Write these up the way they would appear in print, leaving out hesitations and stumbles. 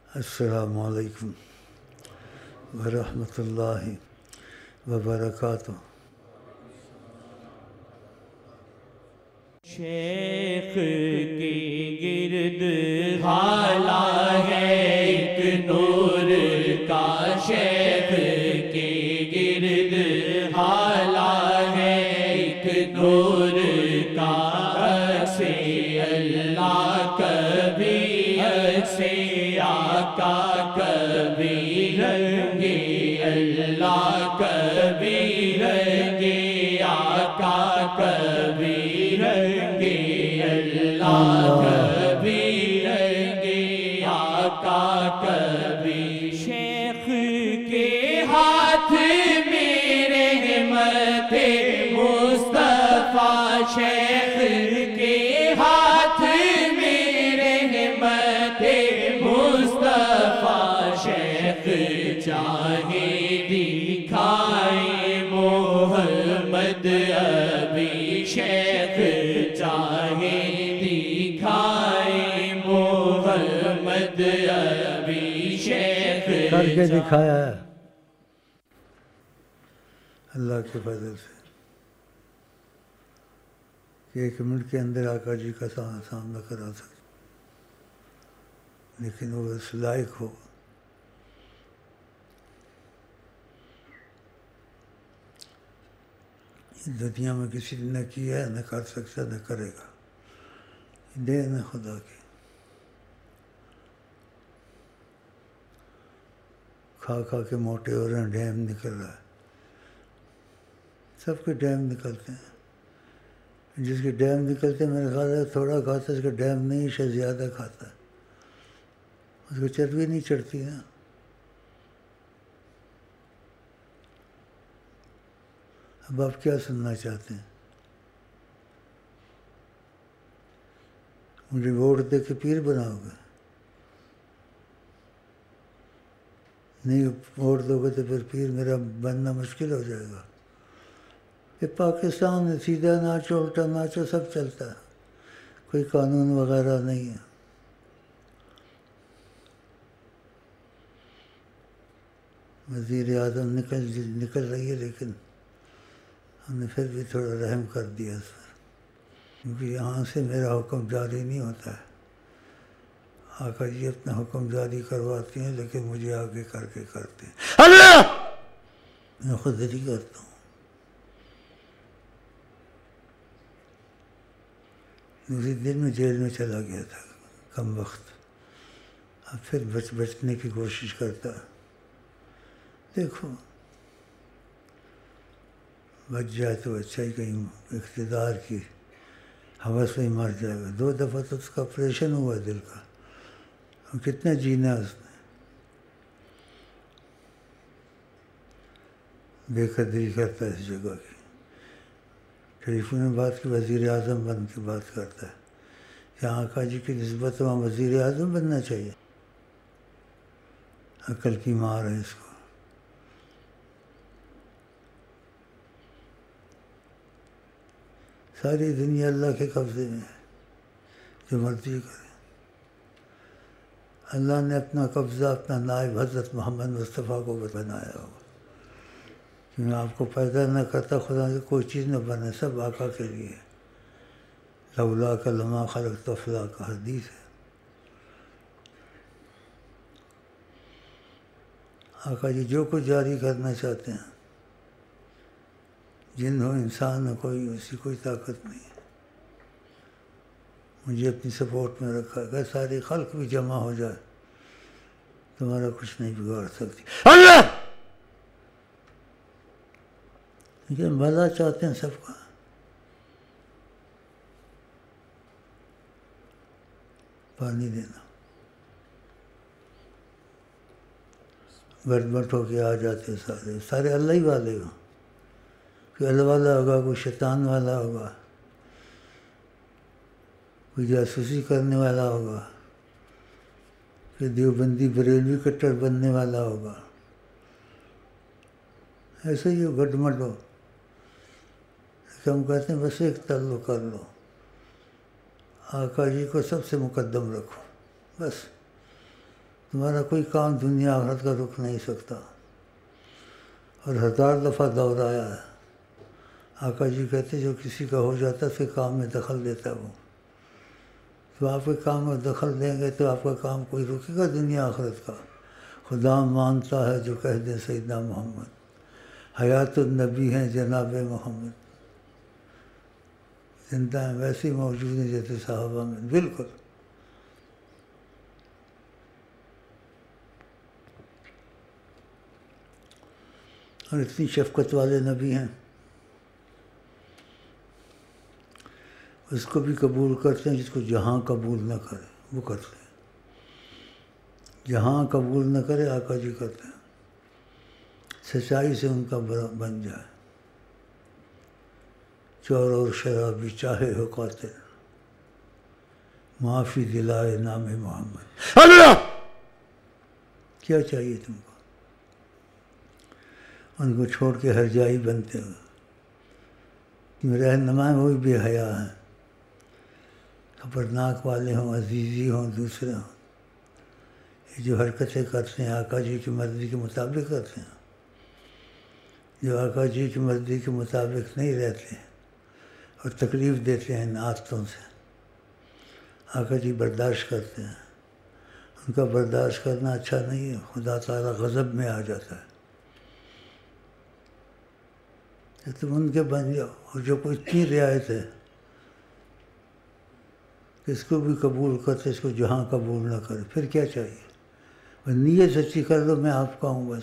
السلام علیکم ورحمۃ اللہ وبرکاتہ۔ شیخ کی گرد حالہ ہے ایک نور کا، شیخ کی گرد حالہ ہے ایک نور کا، عکس اللہ کبھی عکس آقا کبھی رنگی اللہ کبھی رنگی آقا کبھی رنگی اللہ کبھی رنگی آقا کبھی۔ شیخ کے ہاتھ میں رحمت مصطفیٰ، شیخ کے ہاتھ میں رحمت مصطفیٰ، شیخ چاہے دکھائے محمد ابھی، شیخ چاہے دکھائے محمد ابھی، شیخ کر کے دکھایا ہے اللہ کے فضل سے کہ 1 منٹ کے اندر آقا جی کا سامنا کرا سکتے، لیکن وہ اس لائق ہو۔ دنیا میں کسی نے نہ کیا ہے، نہ کر سکتا، نہ کرے گا، دین ہے خدا کی۔ کھا کھا کے موٹے ہو رہے ہیں، ڈیم نکل رہا ہے، سب کے ڈیم نکلتے ہیں۔ جس کے ڈیم نکلتے ہیں میرے خیال ہے تھوڑا کھاتا ہے، اس کا ڈیم نہیں شاید زیادہ کھاتا ہے، اس کو چربی نہیں چڑھتی نا۔ اب آپ کیا سننا چاہتے ہیں؟ مجھے ووٹ دے کے پیر بناؤ گے؟ نہیں ووٹ دو گے تو پھر پیر میرا بننا مشکل ہو جائے گا۔ یہ پاکستان میں سیدھا ناچو الٹا ناچو سب چلتا ہے، کوئی قانون وغیرہ نہیں ہے۔ وزیر اعظم نکل رہی ہے، لیکن ہم نے پھر بھی تھوڑا رحم کر دیا اس پر، کیونکہ یہاں سے میرا حکم جاری نہیں ہوتا ہے۔ آقا جی اپنا حکم جاری کرواتے ہیں، لیکن مجھے آگے کر کے کرتے ہیں۔ اللہ میں خود ہی کرتا ہوں۔ اسی دن میں جیل میں چلا گیا تھا کم وقت، اب پھر بچنے کی کوشش کرتا ہے۔ دیکھو بچ جائے تو اچھا ہی، کہیں اقتدار کی ہوس میں مر جائے گا۔ 2 دفعہ تو اس کا آپریشن ہوا دل کا، اور کتنا جینا اس نے، بے قدری کرتا ہے اس جگہ کی۔ ٹیلی فون میں بات کی، وزیر اعظم بن کے بات کرتا ہے، یہاں آقا جی کی نسبت وہاں وزیر اعظم بننا چاہیے۔ عقل کی مار ہے اس کو۔ ساری دنیا اللہ کے قبضے میں ہے، جو مرضی کرے۔ اللہ نے اپنا قبضہ اپنا نائب حضرت محمد مصطفیٰ کو بنایا ہوگا کہ میں آپ کو پیدا نہ کرتا، خدا کی کوئی چیز نہ بنے، سب آقا کے لیے۔ لولا کا لما خلقت افلاک کا حدیث ہے۔ آقا جی جو کچھ جاری کرنا چاہتے ہیں، جن ہو انسان ہو، کوئی ایسی کوئی طاقت نہیں ہے۔ مجھے اپنی سپورٹ میں رکھا، اگر ساری خلق بھی جمع ہو جائے تمہارا کچھ نہیں بگاڑ سکتی اللہ، لیکن بھلا چاہتے ہیں سب کا۔ پانی دینا، بٹ بٹ ہو کے آ جاتے سارے اللہ ہی والے ہو، کوئی اللہ والا ہوگا، کوئی شیطان والا ہوگا، کوئی جاسوسی کرنے والا ہوگا، کوئی دیوبندی بریلوی کٹر بننے والا ہوگا، ایسے ہی گڈ مڈ ہو۔ ہم کہتے ہیں بس ایک تعلق کر لو، آقا جی کو سب سے مقدم رکھو، بس تمہارا کوئی کام دنیا آخرت کا رک نہیں سکتا، اور 1000 دفعہ دہرایا ہے۔ آقا جی کہتے جو کسی کا ہو جاتا ہے اس کے کام میں دخل دیتا ہے وہ، تو آپ کے کام میں دخل دیں گے تو آپ کا کام کوئی رکے گا دنیا آخرت کا؟ خدا مانتا ہے جو کہہ دیں سیدنا محمد، حیات النبی ہیں جناب محمد، زندہ ہیں ویسے موجود ہیں جیسے صحابہ میں، بالکل۔ اور اتنی شفقت والے نبی ہیں، اس کو بھی قبول کرتے ہیں جس کو جہاں قبول نہ کرے وہ کرتے ہیں، جہاں قبول نہ کرے آقا جی کرتے ہیں، سچائی سے ان کا بن جائے، چور اور شرابی چاہے ہو قاتل، معافی دلائے نام محمد۔ اللہ کیا چاہیے تم کو؟ ان کو چھوڑ کے ہر جائی بنتے ہو، رہنما وہ بھی بے حیا ہیں، خبرناک والے ہوں، عزیزی ہوں، دوسرے ہوں، یہ جو حرکتیں کرتے ہیں آقا جی کی مرضی کے مطابق کرتے ہیں، جو آقا جی کی مرضی کے مطابق نہیں رہتے اور تکلیف دیتے ہیں ان عادتوں سے، آقا جی برداشت کرتے ہیں، ان کا برداشت کرنا اچھا نہیں ہے، خدا تعالیٰ غضب میں آ جاتا ہے۔ تم ان کے بن جاؤ، اور جو کوئی اتنی رعایت ہے کہ اس کو بھی قبول کرتے اس کو جہاں قبول نہ کرے، پھر کیا چاہیے؟ اور نیت سچی کر لو میں آپ کا ہوں بس،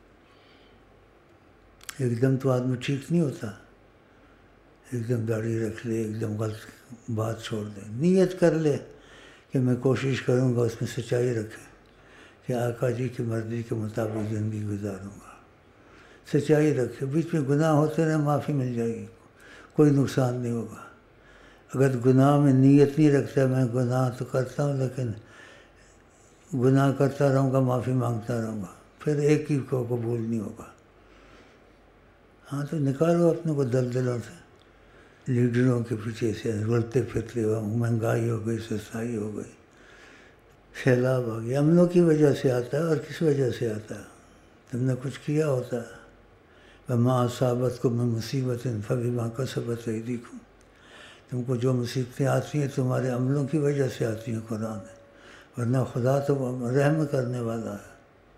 ایک دم تو آدمی ٹھیک نہیں ہوتا، ایک دم داڑھی رکھ لے، ایک دم غلط بات چھوڑ دے، نیت کر لے کہ میں کوشش کروں گا اس میں سچائی رکھے کہ آقا جی کی مرضی کے مطابق زندگی گزاروں گا، سچائی رکھے، بیچ میں گناہ ہوتے رہے معافی مل جائے گی، کوئی نقصان نہیں ہوگا۔ اگر گناہ میں نیت نہیں رکھتا میں گناہ تو کرتا ہوں لیکن گناہ کرتا رہوں گا، معافی مانگتا رہوں گا، پھر ایک ہی کو قبول نہیں ہوگا۔ ہاں تو نکالو اپنے کو دلدلوں سے، لیڈروں کے پیچھے سے رلتے پھرتے ہو، مہنگائی ہو گئی، سستائی ہو گئی، سیلاب آ گیا، عملوں کی وجہ سے آتا ہے، اور کس وجہ سے آتا ہے؟ تم نے کچھ کیا ہوتا ہے، وَمَا أَصَابَتْكُم مِّن مُّصِيبَةٍ فَبِمَا كَسَبَتْ أَيْدِيكُمْ، تم کو جو مصیبتیں آتی ہیں تمہارے عملوں کی وجہ سے آتی ہیں، قرآن ہے، ورنہ خدا تو رحم کرنے والا ہے۔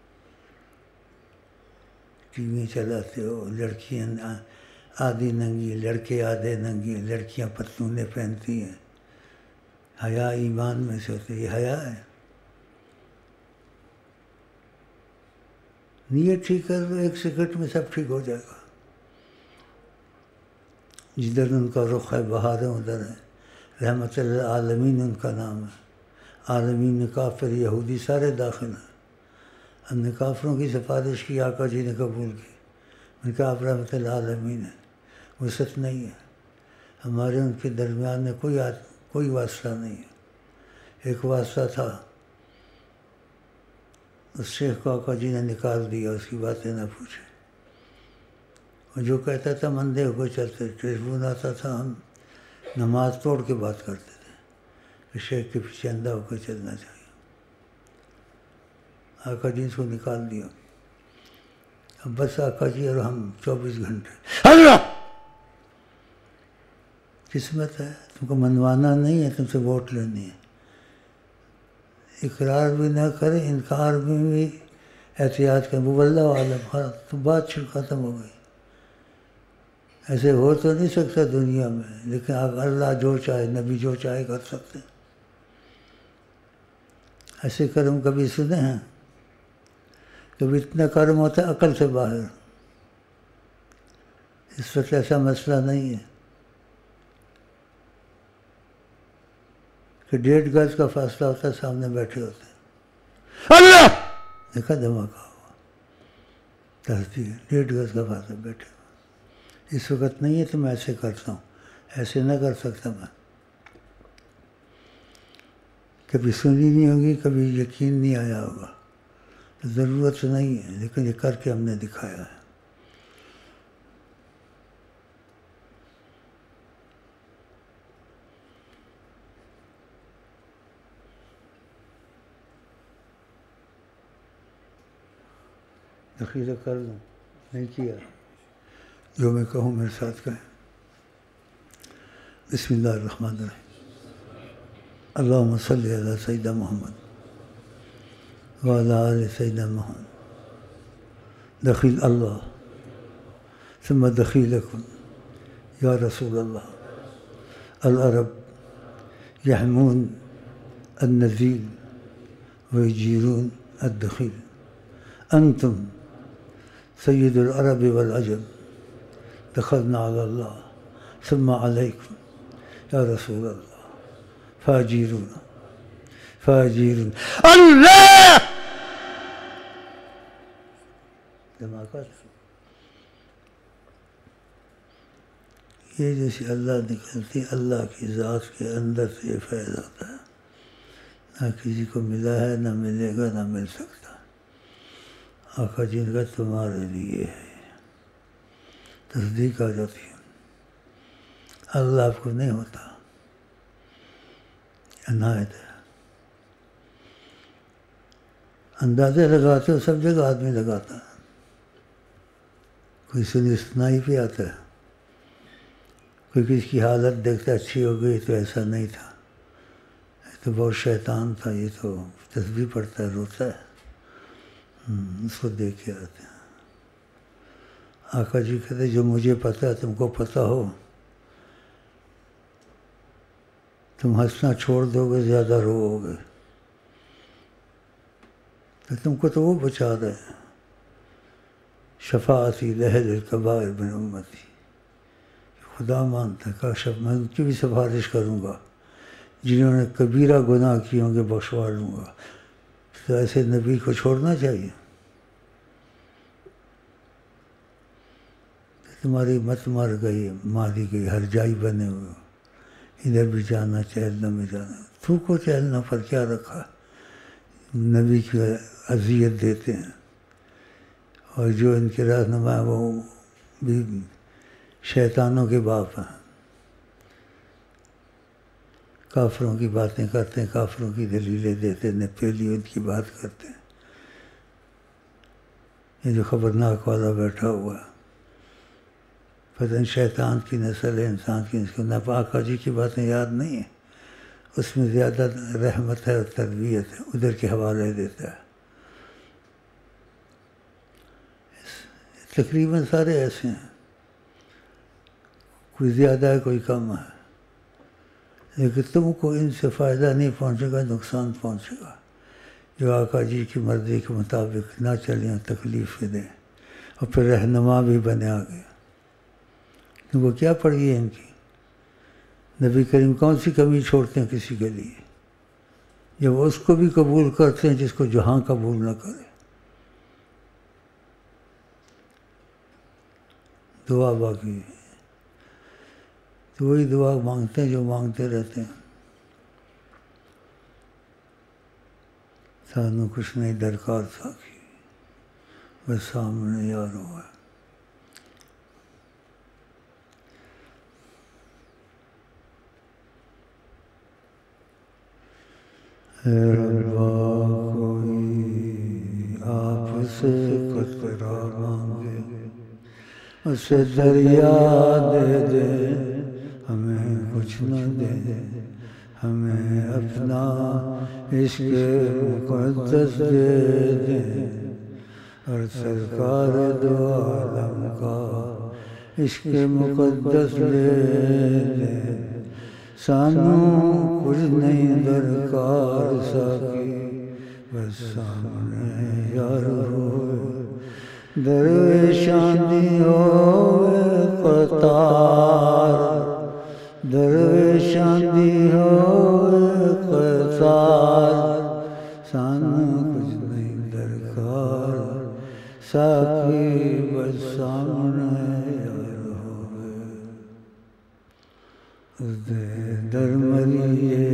ٹی وی چلاتے ہو، لڑکیاں آدھی ننگی، لڑکے آدھے ننگے، لڑکیاں پتلونیں پہنتی ہیں، حیا ایمان میں سے ہوتے، یہ حیا ہے؟ نیت ٹھیک کر دو، 1 سیکنڈ میں سب ٹھیک ہو جائے گا۔ جدھر ان کا رخ ہے بہاریں ادھر ہے، رحمت للعالمین ان کا نام ہے، عالمین کافر یہودی سارے داخل ہیں۔ ہم نے کافروں کی سفارش کی، آقا جی نے قبول کی، ان کا آپ رحمت للعالمین ہے، وسعت نہیں ہے، ہمارے ان کے درمیان میں کوئی واسطہ نہیں ہے۔ ایک واسطہ تھا، اس شیخ کو آقا جی نے نکال دیا، اس کی باتیں نہ پوچھے، اور جو کہتا تھا مندے ہو کے چلتے، ٹیلیفون آتا تھا، ہم نماز توڑ کے بات کرتے تھے کہ شیخ کے پیچھے اندھا ہو کے چلنا چاہیے۔ آقا جی اس کو نکال دیا، اب بس آقا جی اور ہم 24 گھنٹے۔ اللہ قسمت ہے، تم کو منوانا نہیں ہے، تم سے ووٹ لینی ہے، اقرار بھی نہ کرے، انکار میں بھی احتیاط کریں، وہ واللہ عالم، تو بات ختم ہو گئی۔ ایسے ہو تو نہیں سکتا دنیا میں، لیکن اللہ جو چاہے، نبی جو چاہے کر سکتے ہیں۔ ایسے کرم کبھی سنے ہیں؟ کبھی اتنا کرم ہوتا ہے عقل سے باہر، اس وقت ایسا مسئلہ نہیں ہے کہ 1.5 گز کا فاصلہ ہوتا ہے، سامنے بیٹھے ہوتے ہیں، اللہ دیکھا دھماکہ ہوا، تصدیق 1.5 گز کا فاصلہ بیٹھے ہوا، اس وقت نہیں ہے تو میں ایسے کرتا ہوں، ایسے نہ کر سکتا میں، کبھی سنی نہیں ہوگی، کبھی یقین نہیں آیا ہوگا، ضرورت نہیں ہے، لیکن یہ کر کے ہم نے دکھایا ہے۔ ذخیرہ کر لوں، نہیں کیا. جو میں کہوں میرے ساتھ کہیں. بسم اللہ الرحمن الرحیم. اللہم صلی علی سیدنا محمد وعلی آل سیدنا محمد. دخیل اللہ ثم دخیلکم یا رسول اللہ. العرب یحمون النزیل ویجیرون الدخیل. انتم سید العرب والعجم دخلنا علی اللہ ثم علیکم یا رسول اللہ فاجیرون فاجیرون اللہ. یہ جیسے اللہ نکلتی اللہ کی ذات کے اندر سے یہ فیض ہوتا ہے. نہ کسی کو ملا ہے، نہ ملے گا، نہ مل سکتا. آقا جن کا تمہارے لیے ہے. تصدیق آ جاتی ہے. اللہ آپ کو نہیں ہوتا، عنایت ہے. اندازے لگاتے ہو سب جگہ آدمی لگاتا ہے. کوئی سنائی پہ آتا ہے، کوئی کسی کی حالت دیکھتا اچھی ہو گئی تو ایسا نہیں تھا، یہ تو بہت شیطان تھا، یہ تو تسبیح پڑھتا ہے، روتا ہے. اس کو دیکھ کے آتے ہیں. آقا جی کہتے جو مجھے پتہ ہے تم کو پتہ ہو، تم ہنسنا چھوڑ دو گے، زیادہ رو گے، تو تم کو تو وہ بچا دے. شفاعتی لہل الکبائر من امتی. خدا مانتا ہے کاش میں ان کی بھی سفارش کروں گا جنہوں نے کبیرہ گناہ کیے ہوں گے، بخشوا لوں گا. تو ایسے نبی کو چھوڑنا چاہیے. تمہاری مت مر گئی، ماری گئی، ہر جائی بنے ہوئے، ادھر بھی جانا چہلنا میں جانا. تو کو چہلنا پر کیا رکھا؟ نبی کی اذیت دیتے ہیں، اور جو ان کے رہنما وہ بھی شیطانوں کے باپ ہیں. کافروں کی باتیں کرتے ہیں، کافروں کی دلیلیں دیتے ہیں، نپیلی ان کی بات کرتے ہیں. یہ جو خبرناک والا بیٹھا ہوا ہے، پتہ نہیں شیطان کی نسل ہے، انسان کی نسل. نہ آقا جی کی باتیں یاد نہیں ہیں، اس میں زیادہ رحمت ہے اور تربیت ہے، ادھر کے حوالے دیتا ہے. تقریباً سارے ایسے ہیں، کوئی زیادہ ہے کوئی کم ہے، لیکن تم کو ان سے فائدہ نہیں پہنچے گا، نقصان پہنچے گا. جو آقا جی کی مرضی کے مطابق نہ چلیں، تکلیفیں دیں، اور پھر رہنما بھی بنے آگے. تم کو کیا پڑی ہے ان کی؟ نبی کریم کون سی کمی چھوڑتے ہیں کسی کے لیے، جب اس کو بھی قبول کرتے ہیں جس کو جہاں قبول نہ کرے. دعا باقی ہے، تو وہی دعا مانگتے ہیں جو مانگتے رہتے ہیں. سانو کچھ نہیں درکار تھا کہ بس سامنے یار ہوا. اے ربا کوئی آپ سے قطرہ مانگے، اسے دریا دے دے، ہمیں کچھ نہ دے. ہمیں اپنا عشق مقدس دے دے، اور سرکار دو عالم کا عشق مقدس دے دے. سانو کچھ نہیں درکار ساکی، بس سامنے یار ہوئے. درویشاں دی ہوئے قطار، درویشاں دی ہوئے قطار. سانو کچھ نہیں درکار ساکی، بس سامنے یار ہوئے. اس دے درمریے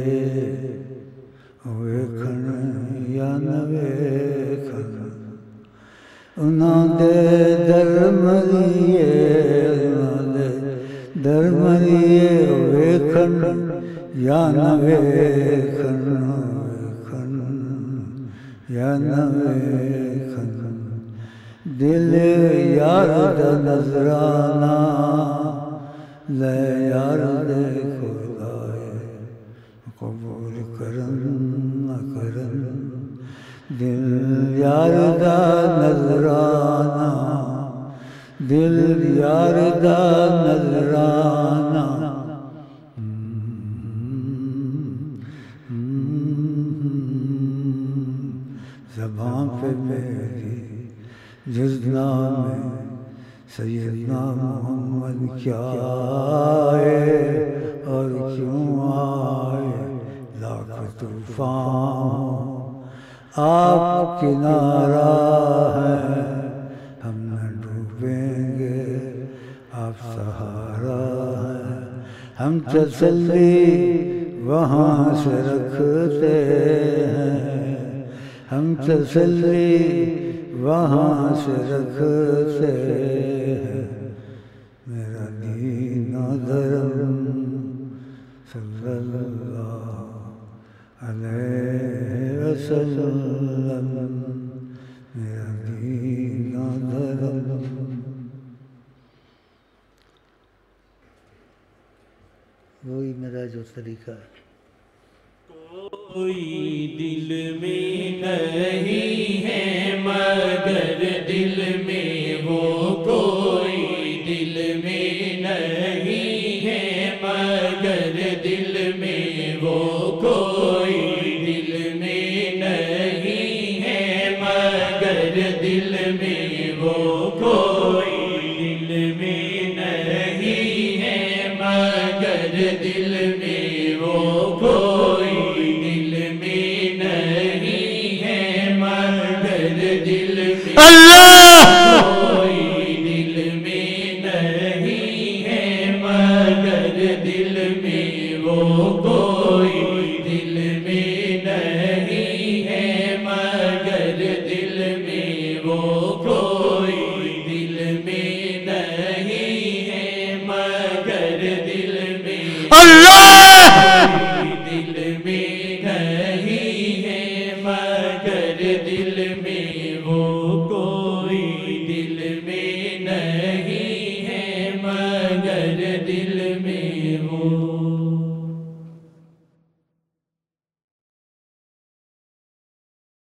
ویکھن یا نہ ویکھن، انہاں دے درمریے، انہاں دے درمریے ویکھن یا نہ ویکھن، ویکھن یا نہ ویکھن. دل یار دا نظرانہ لے یار دے خدائے قبول کرن نہ کرن دل یار دا نظرانہ دل یار دا نظرانہ زبان پہ میری جس نام سیدنا محمد کیا آئے اور کیوں آئے لاکھ طوفان آپ کنارہ ہے ہم نہ ڈوبیں گے آپ سہارا ہے ہم تسلی وہاں سے رکھتے ہیں ہم تسلی وہاں سے رکھتے ہیں میرا دین و دھرم صلی اللہ علیہ وسلم میرا دین و دھرم وہی میرا جو طریقہ ہے کوئی دل میں نہیں ہے مگر دل میں وہ کوئی دل میں نہیں ہے مگر دل میں وہ کوئی دل میں نہیں ہے مگر دل میں وہ کوئی دل میں نہیں ہے مگر دل میں وہ کوئی اللہ کوئی دل میں نہیں ہے مگر دل میں وہ کوئی دل میں نہیں ہے مگر دل میں وہ کوئی دل میں نہیں ہے مگر دل میں اللہ